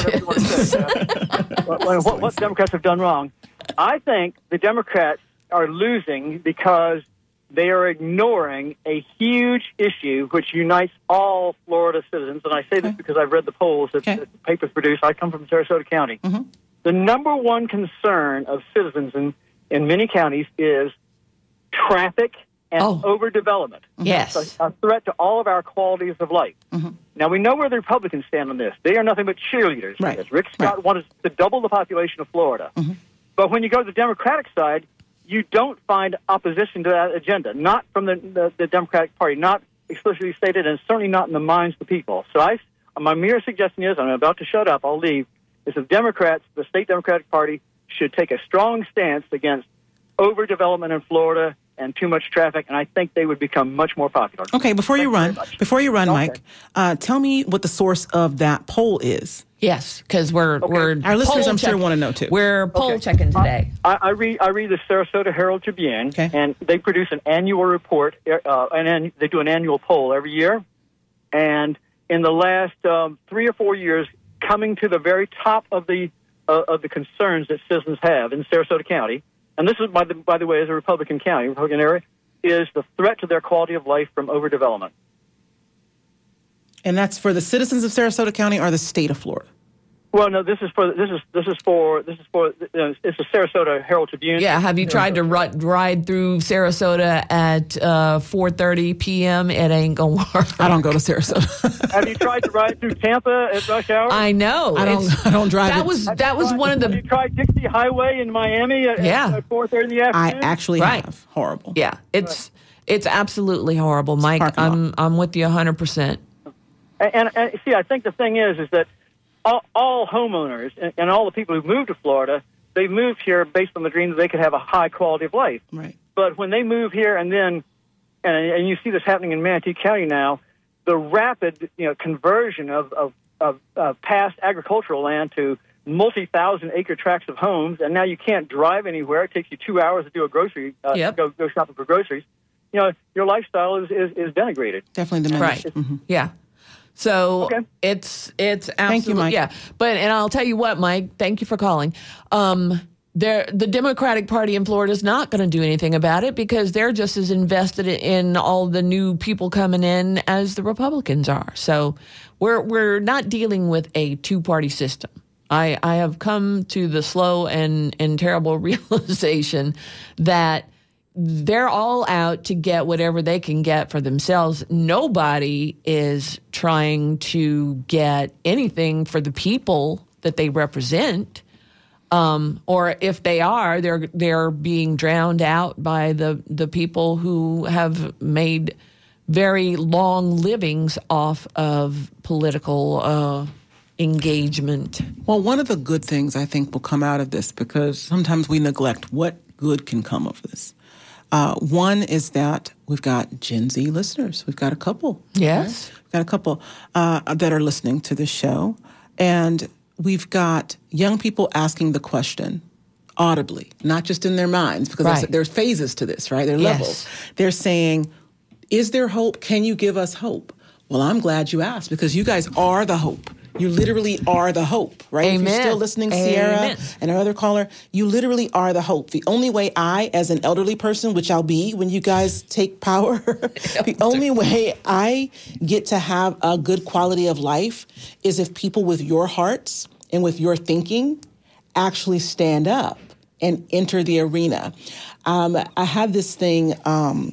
what, what, what the Democrats have done wrong. I think the Democrats are losing because they are ignoring a huge issue which unites all Florida citizens. And I say this okay. because I've read the polls that, okay. that the papers produce. I come from Sarasota County. Mm-hmm. The number one concern of citizens in, in many counties is traffic and oh. overdevelopment. Yes. It's a, a threat to all of our qualities of life. Mm-hmm. Now, we know where the Republicans stand on this. They are nothing but cheerleaders. Right. This. Rick Scott right. wanted to double the population of Florida. Mm-hmm. But when you go to the Democratic side, you don't find opposition to that agenda, not from the, the, the Democratic Party, not explicitly stated, and certainly not in the minds of the people. So I, my mere suggestion is, I'm about to shut up, I'll leave, is that Democrats, the state Democratic Party, should take a strong stance against overdevelopment in Florida and too much traffic, and I think they would become much more popular. Okay, before you Thank run, before you run, Okay. Mike, uh, tell me what the source of that poll is. Yes, because we're we're Our listeners, poll I'm sure, check- want to know too. We're poll Okay. checking today. I, I read I read the Sarasota Herald Tribune, Okay. and they produce an annual report, uh, and then they do an annual poll every year. And in the last um, three or four years, coming to the very top of the uh, of the concerns that citizens have in Sarasota County, and this is by the by the way, is a Republican county, Republican area, is the threat to their quality of life from overdevelopment. And that's for the citizens of Sarasota County or the state of Florida? Well, no, this is for this is this is for this is for uh, it's the Sarasota Herald Tribune. Yeah, have you tried to ru- ride through Sarasota at uh, four thirty p.m.? It ain't gonna work. I don't go to Sarasota. Have you tried to ride through Tampa at rush hour? I know. I don't. It's- I don't drive. That it. was that was one of Have you the tried Dixie Highway in Miami at, Yeah. at four thirty in the I afternoon? actually Right. have. Horrible. yeah. It's it's absolutely horrible, Mike. parking lot. I'm I'm with you one hundred percent. And, and, and see, I think the thing is, is that all, all homeowners and, and all the people who moved to Florida, they moved here based on the dream that they could have a high quality of life. Right. But when they move here, and then, and, and you see this happening in Manatee County now, the rapid, you know, conversion of of, of uh, past agricultural land to multi-thousand acre tracts of homes, and now you can't drive anywhere. It takes you two hours to do a grocery, uh, Yep. go go shopping for groceries. You know, your lifestyle is is, is denigrated. Definitely diminished. Right. Mhm. Yeah. So Okay. it's it's absolutely Thank you, Mike. yeah. But and I'll tell you what, Mike, thank you for calling. Um there the Democratic Party in Florida is not going to do anything about it because they're just as invested in all the new people coming in as the Republicans are. So we're we're not dealing with a two-party system. I I have come to the slow and and terrible realization that they're all out to get whatever they can get for themselves. Nobody is trying to get anything for the people that they represent. Um, or if they are, they're they're being drowned out by the, the people who have made very long livings off of political uh, engagement. Well, one of the good things I think will come out of this, because sometimes we neglect what good can come of this. Uh, one is that we've got Gen Z listeners. We've got a couple. Yes. Right? We've got a couple uh, that are listening to this show. And we've got young people asking the question audibly, not just in their minds, because Right. there's, there's phases to this, right? There are Yes. levels. They're saying, is there hope? Can you give us hope? Well, I'm glad you asked, because you guys are the hope. You literally are the hope, right? If Amen. you're still listening, Sierra Amen. and our other caller, you literally are the hope. The only way I, as an elderly person, which I'll be when you guys take power, the only way I get to have a good quality of life is if people with your hearts and with your thinking actually stand up and enter the arena. Um, I have this thing, um,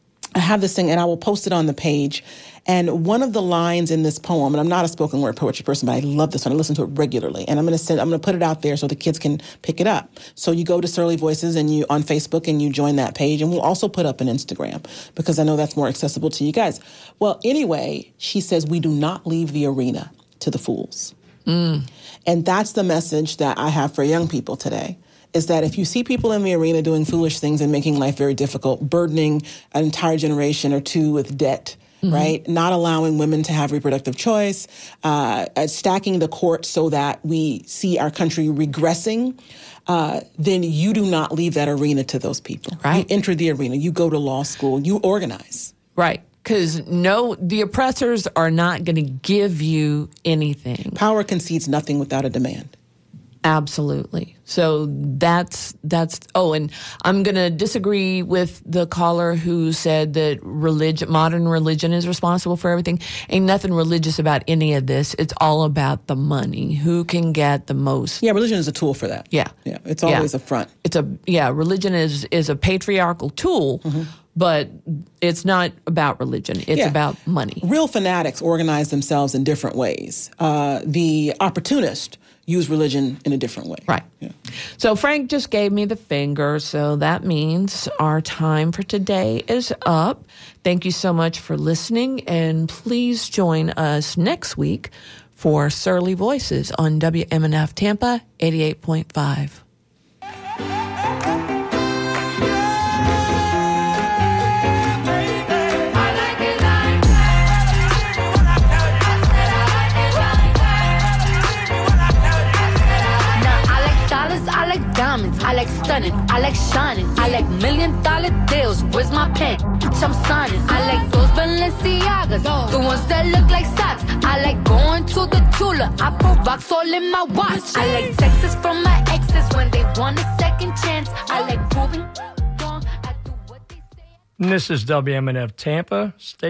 I have this thing, and I will post it on the page. And one of the lines in this poem, and I'm not a spoken word poetry person, but I love this one. I listen to it regularly, and I'm going to send. I'm going to put it out there so the kids can pick it up. So you go to Surly Voices and you on Facebook and you join that page, and we'll also put up an Instagram because I know that's more accessible to you guys. Well, anyway, she says we do not leave the arena to the fools, Mm. and that's the message that I have for young people today. Is that if you see people in the arena doing foolish things and making life very difficult, burdening an entire generation or two with debt, mm-hmm. right? Not allowing women to have reproductive choice, uh, stacking the court so that we see our country regressing, uh, then you do not leave that arena to those people. Right. You enter the arena. You go to law school. You organize. Right. Because no, the oppressors are not going to give you anything. Power concedes nothing without a demand. Absolutely. So that's that's. Oh, and I'm going to disagree with the caller who said that religion, modern religion, is responsible for everything. Ain't nothing religious about any of this. It's all about the money. Who can get the most? Yeah, religion is a tool for that. Yeah, yeah. It's always yeah. a front. It's a yeah. Religion is is a patriarchal tool, mm-hmm. but it's not about religion. It's Yeah. about money. Real fanatics organize themselves in different ways. Uh, the opportunist use religion in a different way. Right. Yeah. So Frank just gave me the finger, so that means our time for today is up. Thank you so much for listening, and please join us next week for Surly Voices on W M N F Tampa eighty-eight point five. stunning. I like shining. I like million dollar deals. Where's my pen? Bitch, I'm signing. I like those Balenciagas, the ones that look like socks. I like going to the Tula. I put rocks all in my watch. I like texts from my exes when they want a second chance. I like proving wrong. I do what they say. And this is W M N F Tampa. Stay